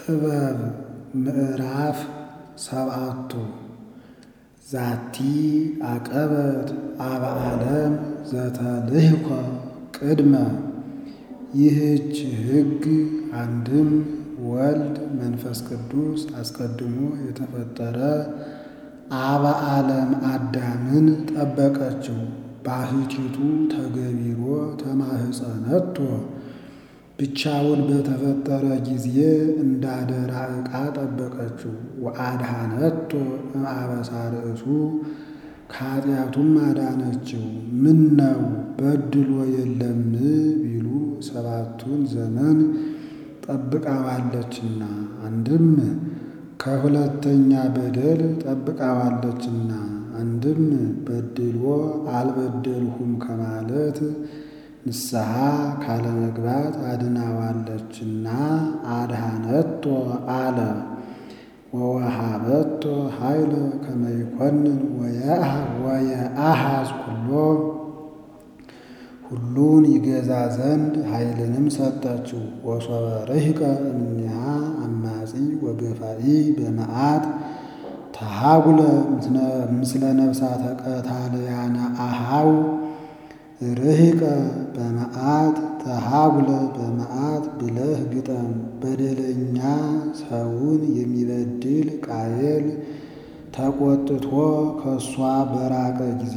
ጥበብ ምዕራፍ ሰብዓቱ ዛቲ አቀበት አበ ዓለም ዘተልህኮ ቅድመ። ይህች ሕግ አንድም ወልድ መንፈስ ቅዱስ አስቀድሞ የተፈጠረ አበ ዓለም አዳምን ጠበቀችው። ባሕቲቱ ተገቢሮ ተማህፀነቶ ብቻውን በተፈጠረ ጊዜ እንዳደራ ዕቃ ጠበቀችው። ወአድኃነቶ እምአበሳ ርእሱ ከኃጢአቱም አዳነችው። ምነው በድሎ የለም ቢሉ ሰባቱን ዘመን ጠብቃዋለችና፣ አንድም ከሁለተኛ በደል ጠብቃዋለችና፣ አንድም በድሎ አልበደልሁም ከማለት ንስሐ ካለመግባት አድናዋለችና አድኃነቶ አለ። ወወሃበቶ ኃይለ ከመ ይኰንን ወየአሐዝ ኩሎ ሁሉን ይገዛ ዘንድ ኃይልንም ሰጠችው። ወሶበ ርሕቀ እምኔሃ አማጺ ወገፋኢ በመዓት ተሃጉለ ምስለ ነፍሳተ ቀታልያነ አኀው ርሕቀ በመዓት ተሃጉለ በመዓት ብለህ ግጠም። በደለኛ ሰውን የሚበድል ቃየል ተቆጥቶ ከእሷ በራቀ ጊዜ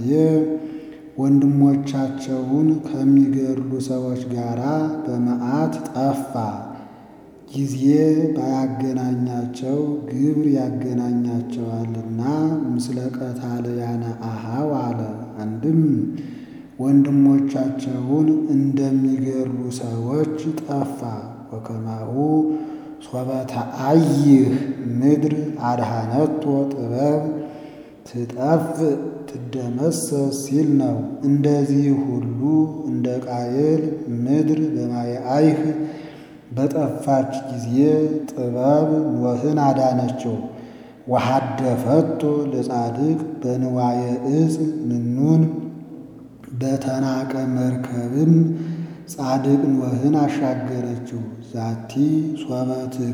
ወንድሞቻቸውን ከሚገድሉ ሰዎች ጋር በመዓት ጠፋ። ጊዜ ባያገናኛቸው ግብር ያገናኛቸዋልና ምስለ ቀታልያነ አኀው አለ። አንድም ወንድሞቻቸውን እንደሚገድሉ ሰዎች ጠፋ። ወከማሁ ሶበ ተአይህ ምድር አድኃነቶ ጥበብ ትጠፍእ ትደመሰስ ሲል ነው። እንደዚህ ሁሉ እንደ ቃየል ምድር በማየ አይህ በጠፋች ጊዜ ጥበብ ኖኅን አዳነችው። ወሐደፈቶ ለጻድቅ በንዋየ ዕፅ ምኑን በተናቀ መርከብም ጻድቅ ኖኅን አሻገረችው። ዛቲ ሶበ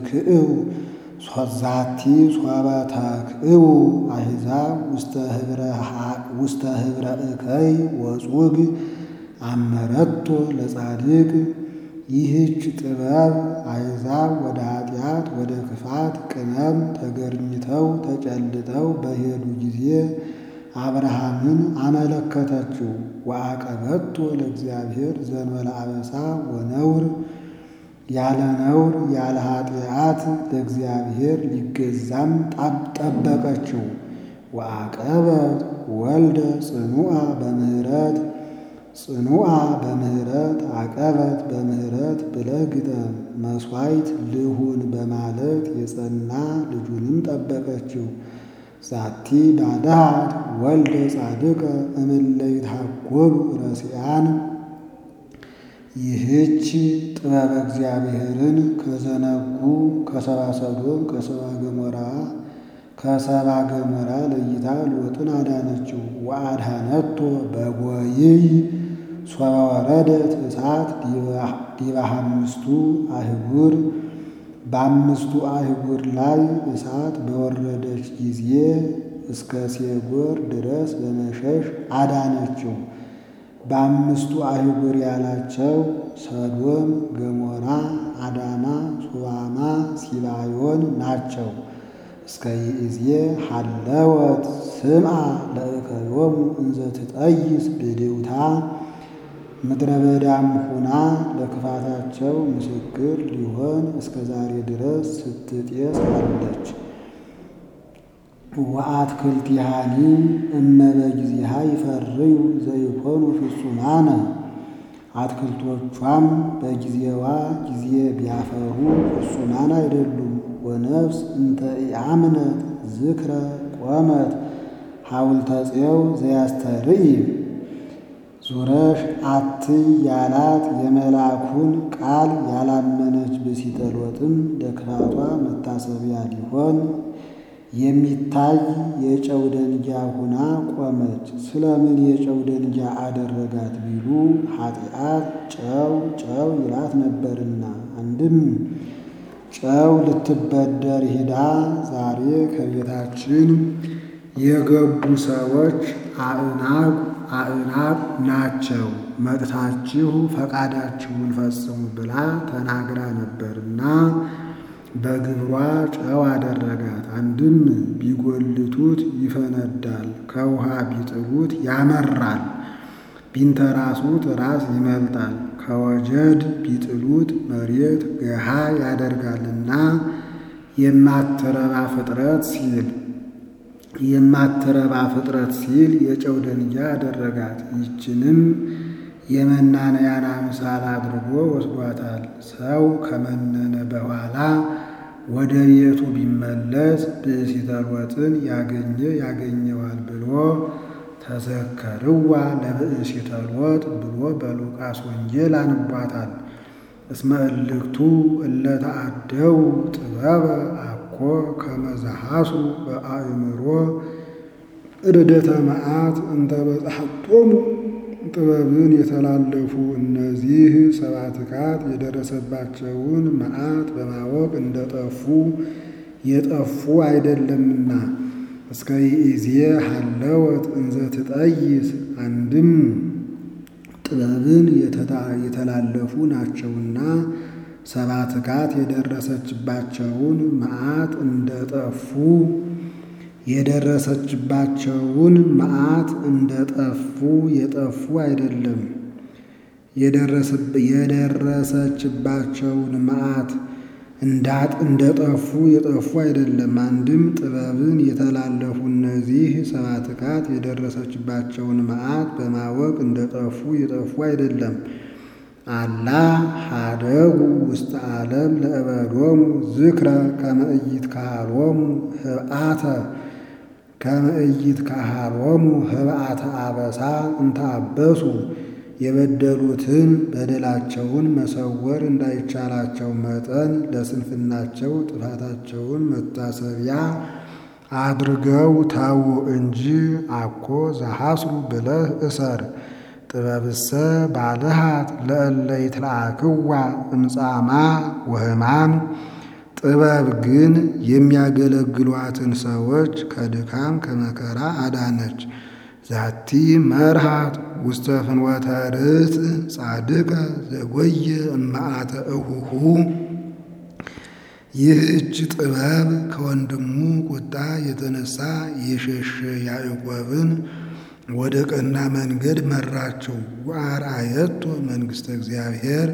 ተክእው አሕዛብ ውስተ ኅብረ እከይ ወጹግ አመረቶ ለጻድቅ። ይህች ጥበብ አሕዛብ ወደ ኃጢአት ወደ ክፋት ቅመም ተገርኝተው ተጨልጠው በሄዱ ጊዜ አብርሃምን አመለከተችው። ወአቀበቶ ለእግዚአብሔር ዘእንበለ አበሳ ወነውር ያለ ነውር ያለ ኃጢአት ለእግዚአብሔር ሊገዛም ጠበቀችው። ወአቀበት ወልደ ጽኑዓ በምህረት አቀበት በምህረት ብለህ ግጠም። መሥዋዕት ልሁን በማለት የጸና ልጁንም ጠበቀችው። ዛቲ ባድኃት ወልደ ጻድቀ እምእለ ይትሐጐሉ ረሲዓን። ይህች ጥበበ እግዚአብሔርን ከዘነጉ ከሰብአ ሰዶም ከሰብአ ገሞራ ለይታ ሎጥን አዳነችው። ወአድኃነቶ በጐይይ ሶበ ወረደት እሳት ዲበ አምስቱ አህጉር። በአምስቱ አህጉር ላይ እሳት በወረደች ጊዜ እስከ ሴጎር ድረስ በመሸሽ አዳነችው። በአምስቱ አህጉር ያላቸው ሰዶም፣ ገሞራ፣ አዳማ፣ ሶባማ፣ ሲባዮን ናቸው። እስከ ይእዜ ሀለወት ስምዐ ለእከዮሙ እንዘ ትጠይስ ብድውታ። ምድረ በዳም ሁና ለክፋታቸው ምስክር ሊሆን እስከ ዛሬ ድረስ ስትጤስ አለች። ወአትክልቲሃኒ እመ በጊዜሃ ይፈርዩ ዘይኮኑ ፍጹማነ። አትክልቶቿም በጊዜዋ ጊዜ ቢያፈሩ ፍጹማን አይደሉም። ወነፍስ እንተ ኢአምነት ዝክረ ቆመት ሐውልተ ጽዮን ዘያስተርኢ። ዙረሽ አትይ ያላት የመልአኩን ቃል ያላመነች ብእሲተ ሎጥም ለክፋቷ መታሰቢያ ሊሆን የሚታይ የጨው ደንጊያ ሁና ቆመች። ስለምን የጨው ደንጊያ አደረጋት ቢሉ ኃጢአት ጨው ይላት ነበርና። አንድም ጨው ልትበደር ሂዳ ዛሬ ከቤታችን የገቡ ሰዎች አእናቅ ናቸው፣ መጥታችሁ ፈቃዳችሁን ፈጽሙ ብላ ተናግራ ነበርና በግብሯ ጨው አደረጋት። አንድም ቢጎልቱት ይፈነዳል፣ ከውሃ ቢጥሉት ያመራል፣ ቢንተራሱት ራስ ይመልጣል፣ ከወጀድ ቢጥሉት መሬት ገሃ ያደርጋልና የማትረባ ፍጥረት ሲል የጨው ደንጊያ አደረጋት። ይችንም የመናንያን አምሳል አድርጎ ወስዷታል። ሰው ከመነነ በኋላ ወደ ቤቱ ቢመለስ ብእሲተ ሎጥን ያገኘዋል ብሎ ተዘከርዋ ለብእሲተ ሎጥ ብሎ በሉቃስ ወንጌል አንቧታል። እስመ እልክቱ እለ ተአደው ጥበበ አኮ ከመ ዘሐሱ በአእምሮ ርደተ መዓት እንተ በጽሐቶሙ። ጥበብን የተላለፉ እነዚህ ሰባትካት የደረሰባቸውን መዓት በማወቅ እንደጠፉ የጠፉ አይደለምና እስከ ይእዜ ሀለወት እንዘ ትጠይስ። አንድም ጥበብን የተላለፉ ናቸውና ሰባትካት የደረሰችባቸውን መዓት እንደጠፉ የደረሰችባቸውን መዓት እንደጠፉ የጠፉ አይደለም። የደረሰችባቸውን መዓት እንደጠፉ የጠፉ አይደለም። አንድም ጥበብን የተላለፉ እነዚህ ሰባትካት የደረሰችባቸውን መዓት በማወቅ እንደጠፉ የጠፉ አይደለም። አላ ሀደጉ ውስተ ዓለም ለእበዶሙ ዝክረ ከመ ኢይትካሃሎሙ ህብአተ አበሳ እንተ አበሱ። የበደሉትን በደላቸውን መሰወር እንዳይቻላቸው መጠን ለስንፍናቸው ጥፋታቸውን መታሰቢያ አድርገው ተዉ እንጂ አኮ ዘሐስሩ ብለህ እሰር። ጥበብሰ ባልሃት ለእለ ይትለአክዋ እምጻማ ወሕማም። ጥበብ ግን የሚያገለግሏትን ሰዎች ከድካም ከመከራ አዳነች። ዛቲ መርሃት ውስተ ፍኖተ ርትዕ ጻድቀ ዘጎየ እመዓተ እሁሁ። ይህች ጥበብ ከወንድሙ ቁጣ የተነሳ የሸሸ ያዕቆብን ወደ ቀና መንገድ መራችው። ወአርአየቶ መንግሥተ እግዚአብሔር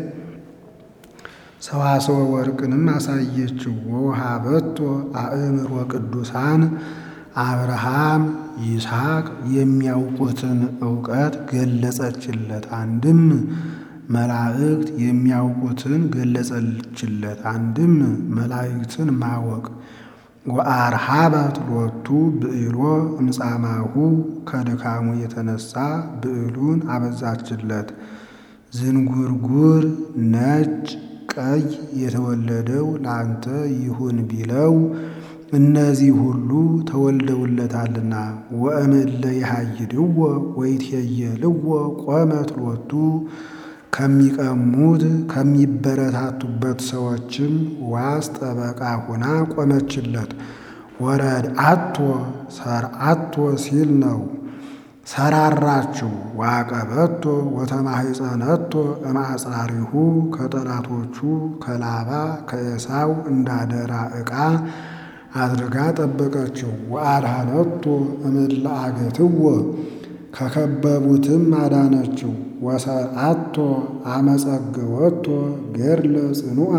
ሰዋስወ ወርቅንም አሳየችው። ወውሃበቶ አእምሮ ቅዱሳን አብርሃም ይስሐቅ የሚያውቁትን ዕውቀት ገለጸችለት። አንድም መላእክት የሚያውቁትን ገለጸችለት። አንድም መላእክትን ማወቅ። ወአርሃበት ሎቱ ብዕሎ እምጻማሁ ከድካሙ የተነሳ ብዕሉን አበዛችለት። ዝንጉርጉር ነጭ ቀይ የተወለደው ላንተ ይሁን ቢለው እነዚህ ሁሉ ተወልደውለታልና። ወእምእለ ይሃይድዎ ወይትሄየልዎ ቆመት ሎቱ። ከሚቀሙት ከሚበረታቱበት ሰዎችም ዋስ ጠበቃ ሆና ቆመችለት። ወረድአቶ ሰርዓቶ ሲል ነው። ሰራራችው። ዋቀበቶ ወተማሕፀነቶ እምአጽራሪሁ ከጠላቶቹ ከላባ ከኤሳው እንዳደራ ዕቃ አድርጋ ጠበቀችው። ወአድኃነቶ እምእለ አገትዎ ከከበቡትም አዳነችው። ወሰርዓቶ አመጸገወቶ ገድለ ጽኑዓ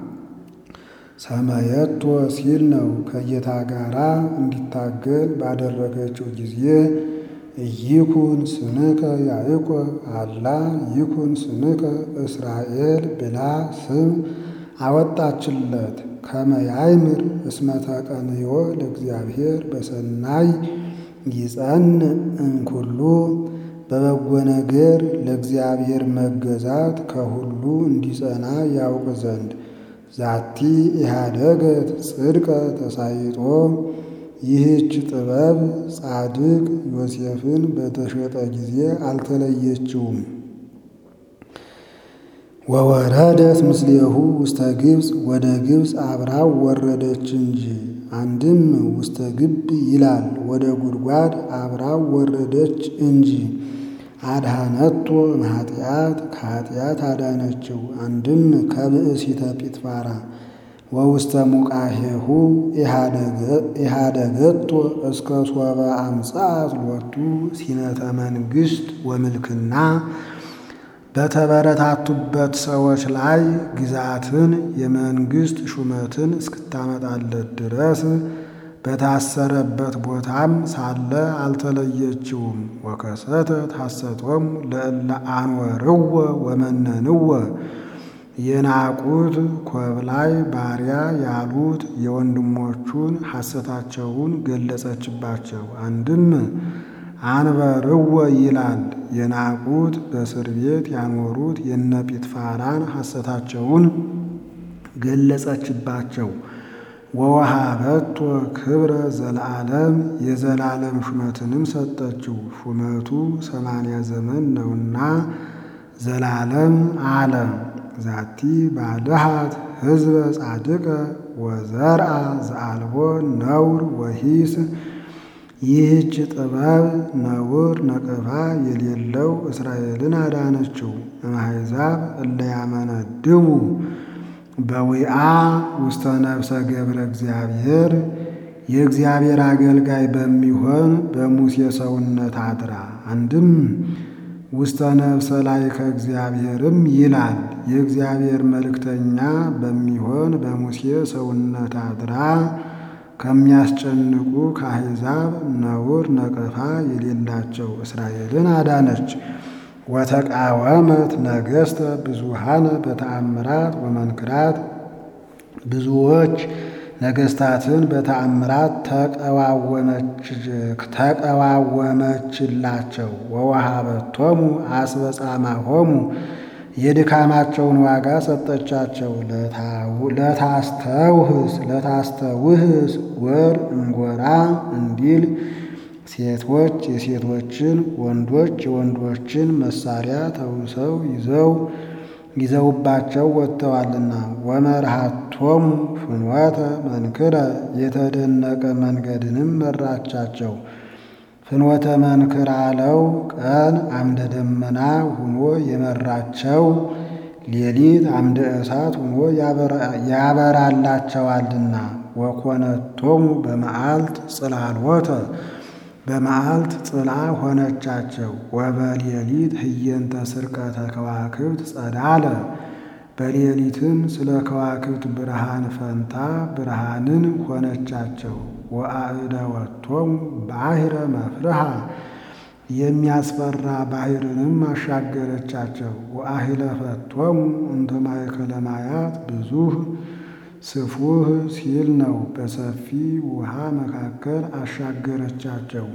ሰመየቶ ሲል ነው። ከጌታ ጋራ እንዲታገል ባደረገችው ጊዜ ኢይኩን ስምከ ያዕቆብ አላ ይኩን ስምከ እስራኤል ብላ ስም አወጣችለት። ከመ ያእምር እስመ ተቀንዮ ለእግዚአብሔር በሰናይ ይጸንዕ እምኩሉ። በበጎ ነገር ለእግዚአብሔር መገዛት ከሁሉ እንዲጸና ያውቅ ዘንድ። ዛቲ ኢሃደገት ጽድቀ ተሳይጦ። ይህች ጥበብ ጻድቅ ዮሴፍን በተሸጠ ጊዜ አልተለየችውም። ወወረደት ምስሌሁ ውስተ ግብፅ ወደ ግብፅ አብራው ወረደች እንጂ። አንድም ውስተ ግብ ይላል ወደ ጉድጓድ አብራው ወረደች እንጂ። አድኃነቶ እምኃጢአት ከኃጢአት አዳነችው። አንድም ከብእሲተ ጲጥፋራ ወውስተ ሙቃሄሁ ኢሃደገቶ እስከ ሶበ አምጽአት ሎቱ ሲነተ መንግሥት ወምልክና በተበረታቱበት ሰዎች ላይ ግዛትን የመንግሥት ሹመትን እስክታመጣለት ድረስ በታሰረበት ቦታም ሳለ አልተለየችውም። ወከሰተ ታሰቶሙ ለእለ አንወርዎ ወመነንዎ የናቁት ኮብላይ ባሪያ ያሉት የወንድሞቹን ሐሰታቸውን ገለጸችባቸው። አንድም አንበርዎ ይላል የናቁት በእስር ቤት ያኖሩት የነ ጲጥፋራን ሐሰታቸውን ገለጸችባቸው። ወወሃበቶ ክብረ ዘለዓለም የዘላለም ሹመትንም ሰጠችው። ሹመቱ 80 ዘመን ነውና ዘላለም አለ። ዛቲ ባልሃት ሕዝበ ጻድቀ ወዘርአ ዘአልቦ ነውር ወሂስ ይህች ጥበብ ነውር ነቀፋ የሌለው እስራኤልን አዳነችው። እምአሕዛብ እለ ያመነድቡ በዊአ ውስተ ነፍሰ ገብረ እግዚአብሔር የእግዚአብሔር አገልጋይ በሚሆን በሙሴ ሰውነት አድራ። አንድም ውስተ ነፍሰ ላይ ከእግዚአብሔርም ይላል የእግዚአብሔር መልእክተኛ በሚሆን በሙሴ ሰውነት አድራ ከሚያስጨንቁ ከአሕዛብ ነውር ነቀፋ የሌላቸው እስራኤልን አዳነች። ወተቃወመት ነገሥተ ብዙሃነ በተአምራት ወመንክራት ብዙዎች ነገሥታትን በተአምራት ተቀዋወመችላቸው። ወወሃበቶሙ አስበጻማሆሙ የድካማቸውን ዋጋ ሰጠቻቸው። ለታስተውህስ ወር እንጎራ እንዲል ሴቶች የሴቶችን ወንዶች የወንዶችን መሳሪያ ተውሰው ይዘውባቸው ወጥተዋልና። ወመርሃቶሙ ፍኖተ መንክረ የተደነቀ መንገድንም መራቻቸው። ፍኖተ መንክር አለው ቀን አምደ ደመና ሁኖ የመራቸው ሌሊት አምደ እሳት ሁኖ ያበራላቸዋልና። ወኮነቶሙ በመዓልት ጽላሎተ በመዓልት ጥላ ሆነቻቸው። ወበሌሊት ህየንተ ስርቀተ ከዋክብት ጸዳለ በሌሊትም ስለ ከዋክብት ብርሃን ፈንታ ብርሃንን ሆነቻቸው። ወአእደወቶሙ ባሕረ መፍርሃ የሚያስፈራ ባሕርንም አሻገረቻቸው። ወአሂለፈቶሙ እንተ ማእከለ ማያት ብዙኅ ስፉህ ሲል ነው በሰፊ ውሃ መካከል አሻገረቻቸው።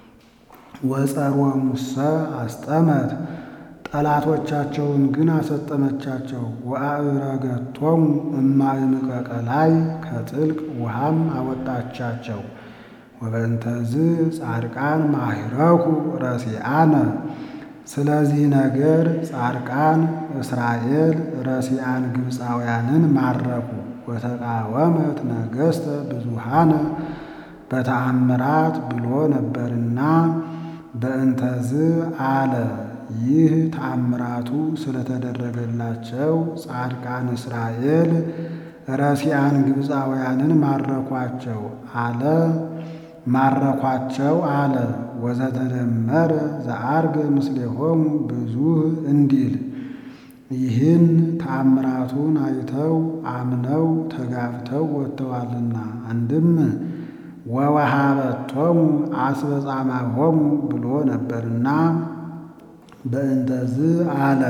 ወጸሮሙሰ አስጠመት ጠላቶቻቸውን ግን አሰጠመቻቸው። ወአዕረገቶሙ እማእምቀቀ ላይ ከጥልቅ ውሃም አወጣቻቸው። ወበእንተዝ ጻድቃን ማሂረኩ ረሲአነ ስለዚህ ነገር ጻድቃን እስራኤል ረሲአን ግብፃውያንን ማረኩ። ወተቃወመት ነገሥተ ብዙሃነ በተአምራት ብሎ ነበርና በእንተዝ አለ። ይህ ተአምራቱ ስለተደረገላቸው ጻድቃን እስራኤል ረሲአን ግብፃውያንን ማረኳቸው አለ። ወዘተደመረ ዘአርገ ምስሌሆሙ ብዙኅ እንዲል ይህን ተአምራቱን አይተው አምነው ተጋብተው ወጥተዋልና። አንድም ወወሃበቶሙ አስበጻማሆሙ ብሎ ነበርና በእንተዝ አለ።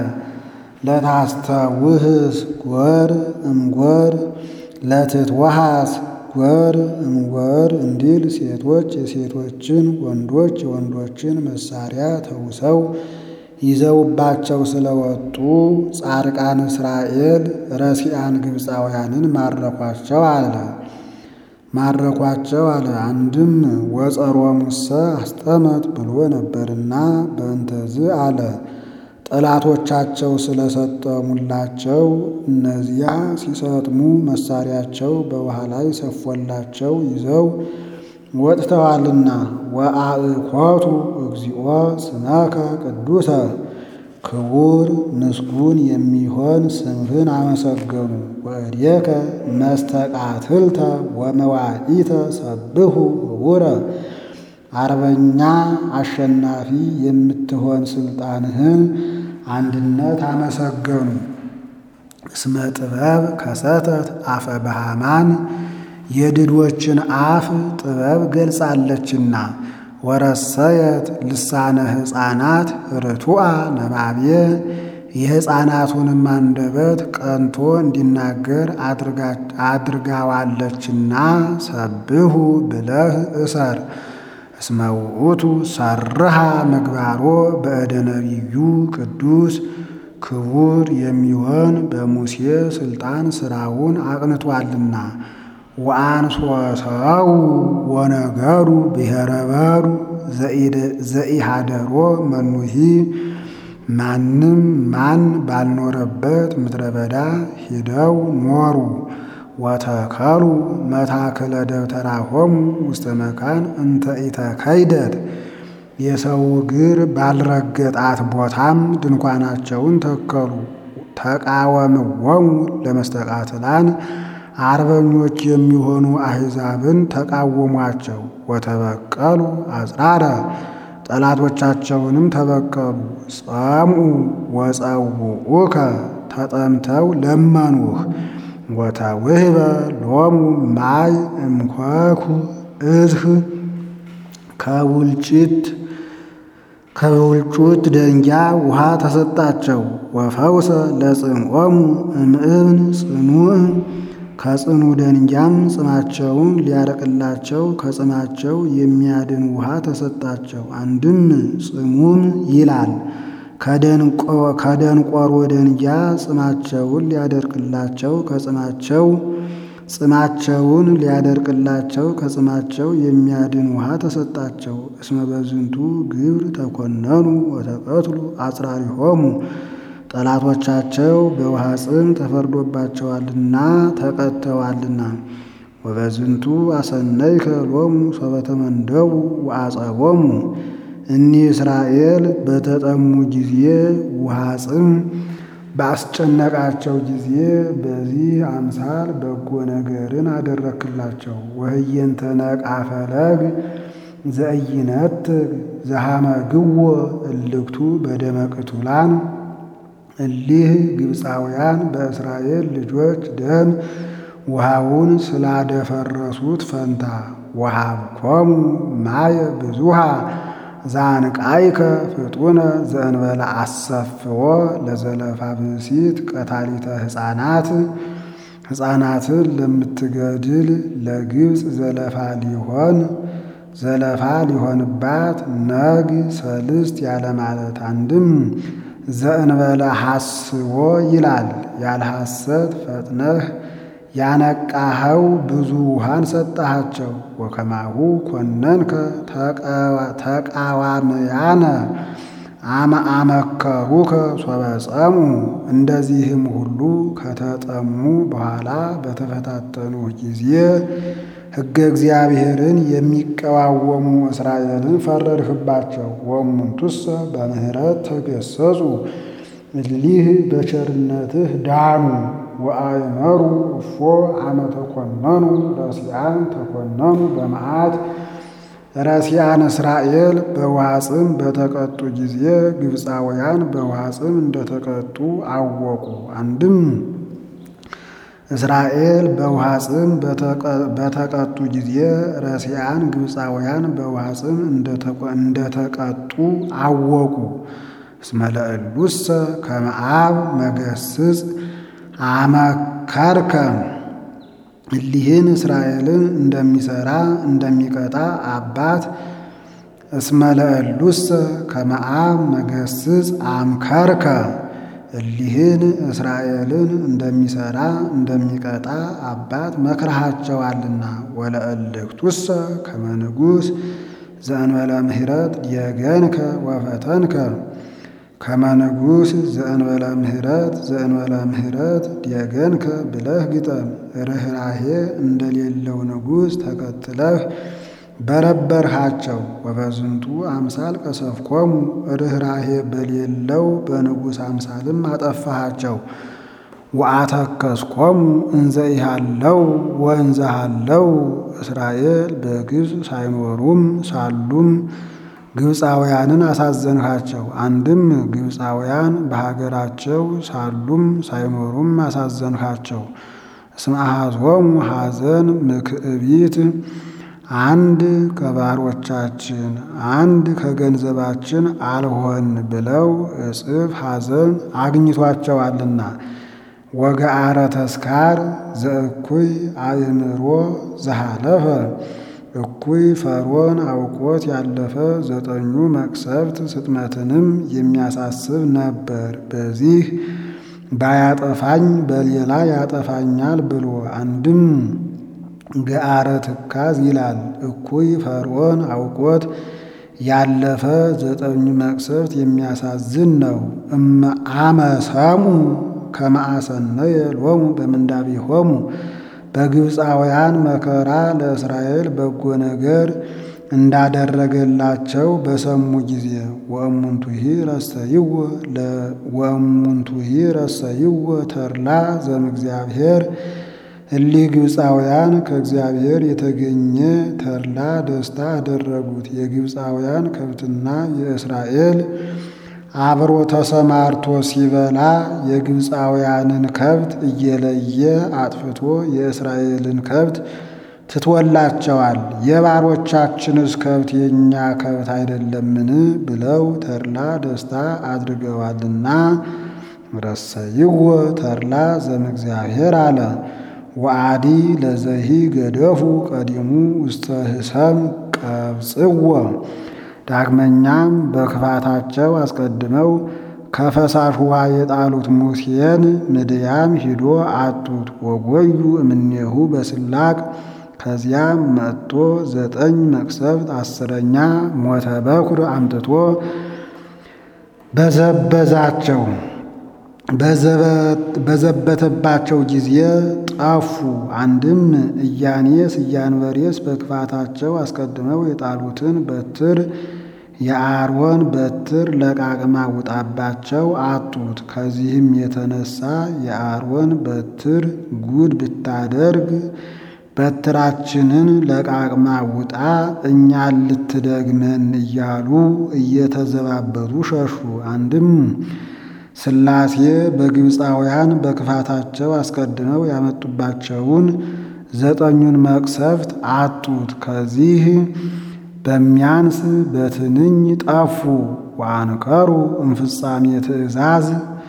ለታስተውህስ ጎር እምጎር ለትትወሃስ ጎር እምጎር እንዲል ሴቶች የሴቶችን ወንዶች የወንዶችን መሳሪያ ተውሰው ይዘውባቸው ስለወጡ ጻድቃን እስራኤል ረሲአን ግብፃውያንን ማረኳቸው አለ። አንድም ወጸሮሙሰ አስጠመት ብሎ ነበርና በእንተዝ አለ። ጠላቶቻቸው ስለሰጠሙላቸው እነዚያ ሲሰጥሙ መሳሪያቸው በውሃ ላይ ሰፎላቸው ይዘው ወጥተዋልና። ወአእኮቱ እግዚኦ ስመከ ቅዱሰ ክቡር ምስጉን የሚሆን ስምህን አመሰገኑ። ወእዴከ መስተቃትልተ ወመዋኢተ ሰብሑ ህቡረ አርበኛ አሸናፊ የምትሆን ስልጣንህን አንድነት አመሰገኑ። እስመ ጥበብ ከሰተት አፈ በሃማን የድዶችን አፍ ጥበብ ገልጻለችና። ወረሰየት ልሳነ ሕፃናት ርቱዐ ነባቤ የሕፃናቱንም አንደበት ቀንቶ እንዲናገር አድርጋዋለችና። ሰብሑ ብለህ እሰር። እስመ ውእቱ ሰርሃ ምግባሮ በእደ ነቢዩ ቅዱስ ክቡር የሚሆን በሙሴ ሥልጣን ሥራውን አቅንቷልና። ወአንሶሰው ወነገሩ ብሔረ በሩ ዘኢሃደሮ መኑሂ ማንም ማን ባልኖረበት ምድረ በዳ ሂደው ኖሩ። ወተከሉ መታክለ ደብተራሆሙ ውስተ መካን እንተ ኢተከይደት የሰው እግር ባልረገጣት ቦታም ድንኳናቸውን ተከሉ። ተቃወምዎሙ ለመስተቃትላን አርበኞች የሚሆኑ አሕዛብን ተቃወሟቸው። ወተበቀሉ አጽራረ ጠላቶቻቸውንም ተበቀሉ። ጸምኡ ወጸውዑከ ተጠምተው ለመኑህ። ወተውህበ ሎሙ ማይ እምኮኩ እዝህ ከውልጩት ደንጊያ ውሃ ተሰጣቸው። ወፈውሰ ለጽምዖሙ እምእብን ጽኑዕ ከጽኑ ደንጊያም ጽማቸውን ሊያረቅላቸው ከጽማቸው የሚያድን ውሃ ተሰጣቸው። አንድም ጽሙም ይላል ከደንቆሮ ደንጊያ ጽማቸውን ሊያደርቅላቸው ጽማቸውን ሊያደርቅላቸው ከጽማቸው የሚያድን ውሃ ተሰጣቸው። እስመ በዝንቱ ግብር ተኮነኑ ወተቀትሉ አጽራሪሆሙ ጠላቶቻቸው በውሃ ጽም ተፈርዶባቸዋልና ተቀጥተዋልና። ወበዝንቱ አሰነይከ ሎሙ ሶበ ተመንደቡ ወአጸቦሙ እኒህ እስራኤል በተጠሙ ጊዜ ውሃ ጽም ባስጨነቃቸው ጊዜ በዚህ አምሳል በጎ ነገርን አደረክላቸው። ወህየንተ ነቃ ፈለግ ዘኢይነትግ ዘሐመግዎ እልክቱ በደመ ቅቱላን እሊህ ግብፃውያን በእስራኤል ልጆች ደም ውሃውን ስላደፈረሱት ፈንታ ወሀብኮሙ ማየ ብዙሃ ዛንቃይከ ፍጡነ ዘእንበለ አሰፍዎ ለዘለፋ ብእሲት ቀታሊተ ሕፃናትን ለምትገድል ለግብፅ ዘለፋ ሊሆንባት ነግ ሰልስት ያለ ማለት። አንድም ዘእንበለ ሐስቦ ይላል ያለ ሐሰት ፈጥነህ ያነቃኸው ብዙ ውሃን ሰጠሃቸው። ወከማሁ ኮነንከ ተቃዋምያነ አመከሩከ ሶበ ጸሙ እንደዚህም ሁሉ ከተጠሙ በኋላ በተፈታተኑ ጊዜ ሕገ እግዚአብሔርን የሚቀዋወሙ እስራኤልን ፈረድህባቸው። ወእሙንቱሰ በምህረት ተገሰጹ እሊህ በቸርነትህ ዳኑ። ወአእመሩ እፎ አመ ተኮነኑ ረሲዓን ተኮነኑ በመዓት ረሲዓን እስራኤል በውሃ ጽም በተቀጡ ጊዜ ግብፃውያን በውሃ ጽም እንደተቀጡ አወቁ። አንድም እስራኤል በውሃ ጽም በተቀጡ ጊዜ ረሲዓን ግብፃውያን በውሃ ጽም እንደተቀጡ አወቁ። እስመ ለእሉሰ ከመ አብ መገስጽ አመከርከ እሊህን እስራኤልን እንደሚሰራ እንደሚቀጣ አባት እስመ ለእሉሰ ከመ አብ መገስጽ አምከርከ እሊህን እስራኤልን እንደሚሰራ እንደሚቀጣ አባት መክረሃቸዋልና። ወለእልክቱሰ ከመ ንጉሥ ዘእንበለ ምሕረት የገንከ ወፈተንከ ከመ ንጉሥ ዘእንበለ ምህረት ዲየገንከ ብለህ ግጠም። ርኅራኄ እንደሌለው ንጉሥ ተከትለህ በረበርሃቸው። ወበዝንቱ አምሳል ቀሰፍኮሙ ርኅራኄ በሌለው በንጉሥ አምሳልም አጠፋሃቸው። ወአተከስኮሙ እንዘ ኢሃለው ወእንዘ ሃለው እስራኤል በግብፅ ሳይኖሩም ሳሉም ግብፃውያንን አሳዘንሃቸው። አንድም ግብፃውያን በሀገራቸው ሳሉም ሳይኖሩም አሳዘንሃቸው። እስመ አኀዞሙ ሐዘን ምክዕቢት አንድ ከባሮቻችን አንድ ከገንዘባችን አልሆን ብለው እጽፍ ሐዘን አግኝቷቸዋልና። ወገአረ ተስካር ዘእኩይ አእምሮ ዘሃለፈ እኩይ ፈርዖን አውቆት ያለፈ 9ኙ መቅሰፍት ስጥመትንም የሚያሳስብ ነበር። በዚህ ባያጠፋኝ በሌላ ያጠፋኛል ብሎ አንድም ገአረ ትካዝ ይላል። እኩይ ፈርዖን አውቆት ያለፈ 9ኙ መቅሰፍት የሚያሳዝን ነው። አመሰሙ ከመአሰነየ ሎሙ በምንዳቤሆሙ በግብፃውያን መከራ ለእስራኤል በጎ ነገር እንዳደረገላቸው በሰሙ ጊዜ ወእሙንቱሂ ረሰይዎ ተድላ ዘእምእግዚአብሔር እሊህ ግብፃውያን ከእግዚአብሔር የተገኘ ተድላ ደስታ አደረጉት። የግብፃውያን ከብትና የእስራኤል አብሮ ተሰማርቶ ሲበላ የግብፃውያንን ከብት እየለየ አጥፍቶ የእስራኤልን ከብት ትቶላቸዋል። የባሮቻችንስ ከብት የኛ ከብት አይደለምን ብለው ተድላ ደስታ አድርገዋልና ረሰይዎ ተድላ ዘእምእግዚአብሔር አለ። ወአዲ ለዘሂ ገደፉ ቀዲሙ ውስተ ህሰም ቀብጽዎ ዳግመኛም በክፋታቸው አስቀድመው ከፈሳሽ ውሃ የጣሉት ሙሴን ምድያም ሂዶ አጡት። ወጎዩ እምኔሁ በስላቅ ከዚያም መጥቶ 9 መቅሰፍት 10ኛ ሞተ በኩር አምጥቶ በዘበዛቸው። በዘበተባቸው ጊዜ ጠፉ። አንድም ኢያኔስ ኢያንበሬስ በክፋታቸው አስቀድመው የጣሉትን በትር የአሮን በትር ለቃቅማ ውጣባቸው አጡት። ከዚህም የተነሳ የአሮን በትር ጉድ ብታደርግ በትራችንን ለቃቅማ ውጣ እኛን ልትደግመን እያሉ እየተዘባበቱ ሸሹ። አንድም ሥላሴ በግብፃውያን በክፋታቸው አስቀድመው ያመጡባቸውን 9ኙን መቅሰፍት አጡት። ከዚህ በሚያንስ በትንኝ ጠፉ። ወአንከሩ እምፍጻሜ ትእዛዝ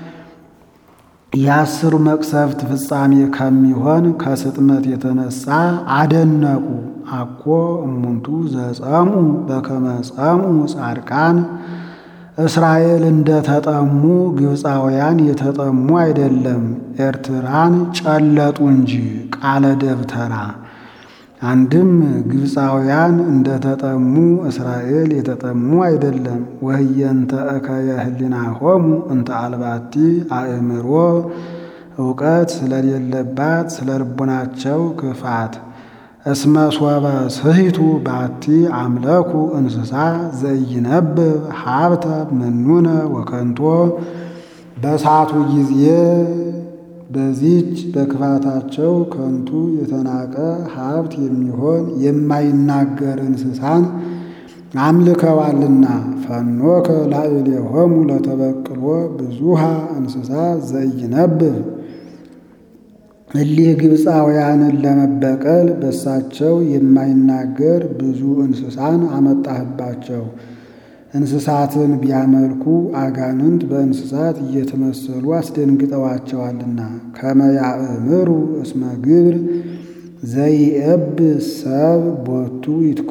የ10ሩ መቅሰፍት ፍጻሜ ከሚሆን ከስጥመት የተነሳ አደነቁ። አኮ እሙንቱ ዘጸሙ በከመ ጸሙ ጻድቃን እስራኤል እንደተጠሙ ግብፃውያን የተጠሙ አይደለም፣ ኤርትራን ጨለጡ እንጂ ቃለ ደብተራ። አንድም ግብፃውያን እንደተጠሙ እስራኤል የተጠሙ አይደለም። ወህየንተ እከየ ህሊናሆሙ እንተ አልባቲ አእምሮ እውቀት ስለሌለባት ስለ ልቡናቸው ክፋት እስመ ሶበ ስሂቱ ባቲ አምለኩ እንስሳ ዘይነብብ ሀብተ ምኑነ ወከንቶ በሳቱ ጊዜ በዚች በክፋታቸው ከንቱ የተናቀ ሀብት የሚሆን የማይናገር እንስሳን አምልከዋልና። ፈኖከ ላዕሌሆሙ ለተበቅሎ ብዙሃ እንስሳ ዘይነብብ እሊህ ግብፃውያንን ለመበቀል በሳቸው የማይናገር ብዙ እንስሳን አመጣህባቸው። እንስሳትን ቢያመልኩ አጋንንት በእንስሳት እየተመሰሉ አስደንግጠዋቸዋልና። ከመ ያእምሩ እስመ ግብር ዘይእብ ሰብ ቦቱ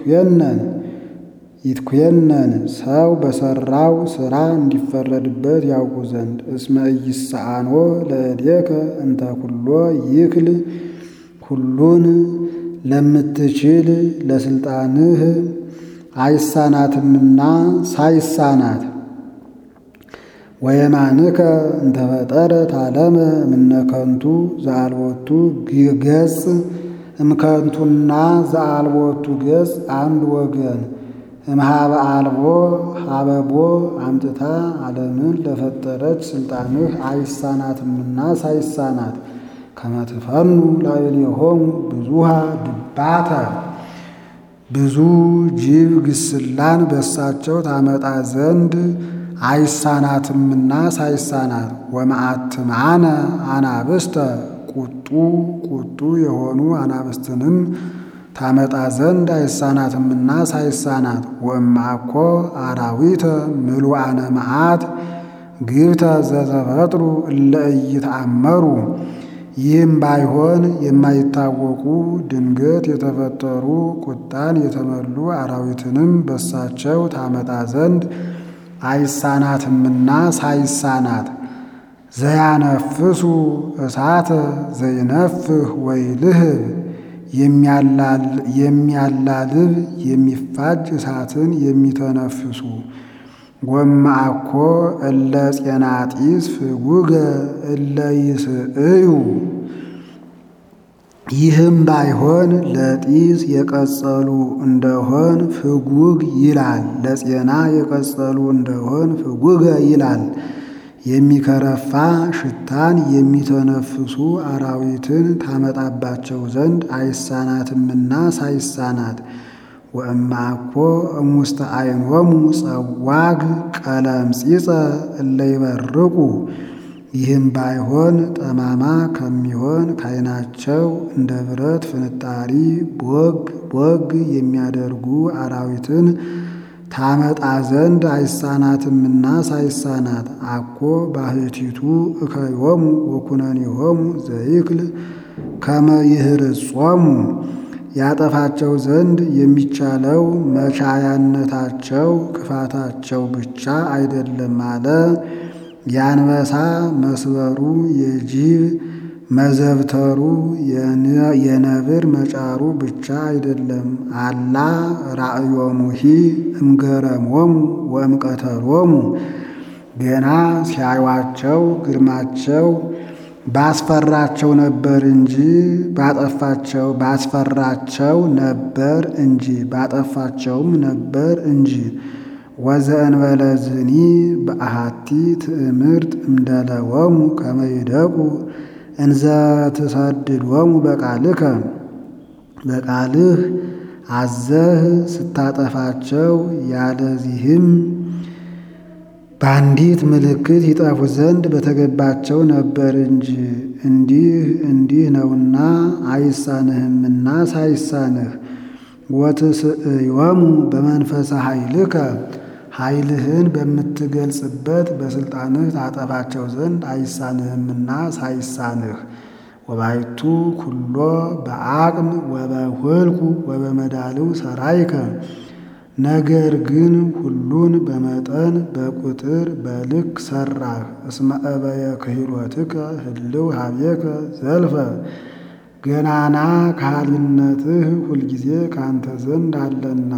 ይትኩየነን ሰው በሰራው ሥራ እንዲፈረድበት ያውቁ ዘንድ። እስመ ኢይስአኖ ለእዴከ እንተ ኩሎ ይክል ሁሉን ለምትችል ለስልጣንህ አይሳናትምና ሳይሳናት። ወየማንከ እንተፈጠረት ዓለመ እምነከንቱ ዘአልቦቱ ገጽ እምከንቱና ዘአልቦቱ ገጽ አንድ ወገን እምሃበ አልቦ ሀበቦ አምጥታ ዓለምን ለፈጠረች ስልጣንህ አይሳናትምና ሳይሳናት ከመትፈኑ ላዕሌሆሙ ብዙሃ ድባተ ብዙ ጅብ ግስላን በሳቸው ታመጣ ዘንድ አይሳናትምና ሳይሳናት ወመዓትምዓነ አናብስተ ቁጡ የሆኑ አናብስትንም ታመጣ ዘንድ አይሳናትምና ሳይሳናት ወእምአኮ አራዊተ ምሉዓነ መዓት ግብተ ዘተፈጥሩ እለ ኢይተአመሩ ይህም ባይሆን የማይታወቁ ድንገት የተፈጠሩ ቁጣን የተመሉ አራዊትንም በሳቸው ታመጣ ዘንድ አይሳናትምና ሳይሳናት ዘያነፍሱ እሳተ ዘይነፍህ ወይልህብ የሚያላልብ የሚፋጅ እሳትን የሚተነፍሱ ወእምአኮ እለ ጼናጢስ ፍጉገ እለ ይስእዩ ይህም ባይሆን ለጢስ የቀጸሉ እንደሆን ፍጉግ ይላል፣ ለጼና የቀጸሉ እንደሆን ፍጉገ ይላል። የሚከረፋ ሽታን የሚተነፍሱ አራዊትን ታመጣባቸው ዘንድ አይሳናትምና ሳይሳናት ወእምአኮ እሙስተ አይኖሙ ጸዋግ ቀለምጺጸ እለ ይበርቁ ይህም ባይሆን ጠማማ ከሚሆን ካይናቸው እንደ ብረት ፍንጣሪ ቦግ የሚያደርጉ አራዊትን ታመጣ ዘንድ አይሳናትምና ሳይሳናት አኮ ባሕቲቱ እከዮሙ ወኩነኔሆሙ ዘይክል ከመ ይህርጾሙ ያጠፋቸው ዘንድ የሚቻለው መቻያነታቸው ክፋታቸው ብቻ አይደለም አለ። የአንበሳ መስበሩ የጅብ መዘብተሩ የነብር መጫሩ ብቻ አይደለም። አላ ራእዮሙሂ እምገረሞሙ ወእምቀተሎሙ ገና ሲያዩአቸው ግርማቸው ባስፈራቸው ነበር እንጂ ባስፈራቸው ነበር እንጂ ባጠፋቸውም ነበር እንጂ ወዘእንበለ ዝኒ በአሐቲ ትእምርት እምደለወሙ ከመ ይደቁ እንዘ ትሰድዶሙ በቃልከ በቃልህ አዘህ ስታጠፋቸው ያለዚህም በአንዲት ምልክት ይጠፉ ዘንድ በተገባቸው ነበር እንጂ እንዲህ ነውና አይሳንህምና ሳይሳንህ ወትስእዮሙ በመንፈሰ ኃይልከ ኃይልህን በምትገልጽበት በስልጣንህ ታጠፋቸው ዘንድ አይሳንህምና ሳይሳንህ ወባይቱ ኩሎ በአቅም ወበሁልኩ ወበመዳልው ሰራይከ ነገር ግን ሁሉን በመጠን በቁጥር በልክ ሰራህ። እስመ እበየ ክህሎትከ ህልው ሀቤከ ዘልፈ ገናና ካህሊነትህ ሁልጊዜ ካንተ ዘንድ አለና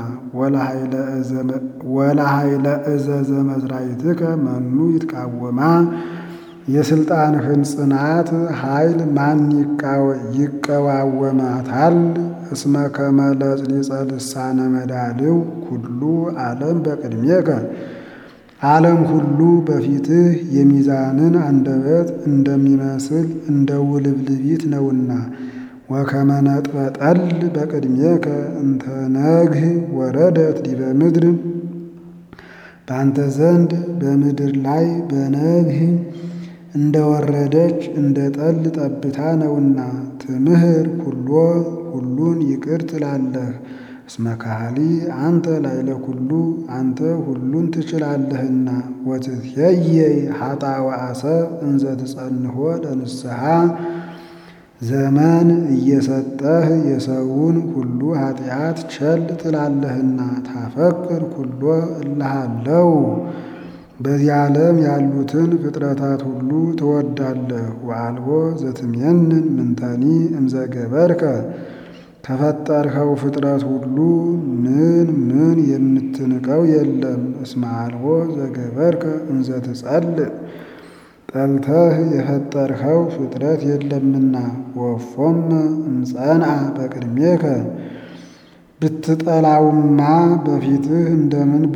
ወለኃይለ እዘዘ መዝራይትከ መኑ ይትቃወማ የስልጣንህን ጽናት ኃይል ማን ይቀዋወማታል? እስመ ከመ ለጽሊጸ ልሳነ መዳልው ኩሉ ዓለም በቅድሜከ ዓለም ሁሉ በፊትህ የሚዛንን አንደበት እንደሚመስል እንደ ውልብልቢት ነውና ወከመ ነጥበ ጠል በቅድሜከ እንተ ነግህ ወረደት ዲበ ምድር በአንተ ዘንድ በምድር ላይ በነግህ እንደወረደች እንደ ጠል ጠብታ ነውና ትምህር ሁሉን ይቅር ትላለህ። እስመ ካህሊ አንተ ላዕለ ኩሉ አንተ ሁሉን ትችላለህና ወትትየየይ ኃጣውአ ሰብ እንዘ ትጸንሖ ለንስሐ ዘመን እየሰጠህ የሰውን ሁሉ ኃጢአት ቸል ትላለህና ታፈቅር ኩሎ እልሃለው በዚህ ዓለም ያሉትን ፍጥረታት ሁሉ ትወዳለህ። ወአልቦ ዘትሜንን ምንተኒ እምዘገበርከ ከፈጠርኸው ፍጥረት ሁሉ ምን ምን የምትንቀው የለም። እስመ አልቦ ዘገበርከ እንዘ ትጸልእ ጠልተህ የፈጠርኸው ፍጥረት የለምና። ወፎም እምጸንዐ በቅድሜከ ብትጠላውማ በፊትህ እንደምን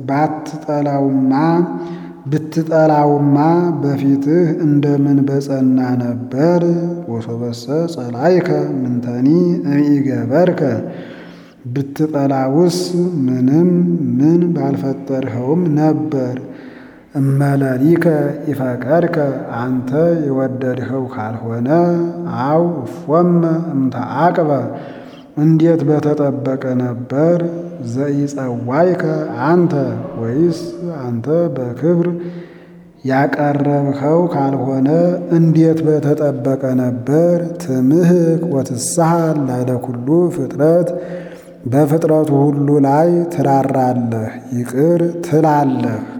ብትጠላውማ በፊትህ እንደምን በጸና ነበር። ወሶበሰ ጸላይከ ምንተኒ እምኢገበርከ ብትጠላውስ ምንም ምን ባልፈጠርኸውም ነበር። እመለሊከ ኢፈቀድከ አንተ የወደድኸው ካልሆነ አው እፎመ እምተዓቅበ እንዴት በተጠበቀ ነበር። ዘኢጸዋይከ አንተ ወይስ አንተ በክብር ያቀረብኸው ካልሆነ እንዴት በተጠበቀ ነበር። ትምህክ ወትሳሃል ላዕለ ኩሉ ፍጥረት በፍጥረቱ ሁሉ ላይ ትራራለህ፣ ይቅር ትላለህ።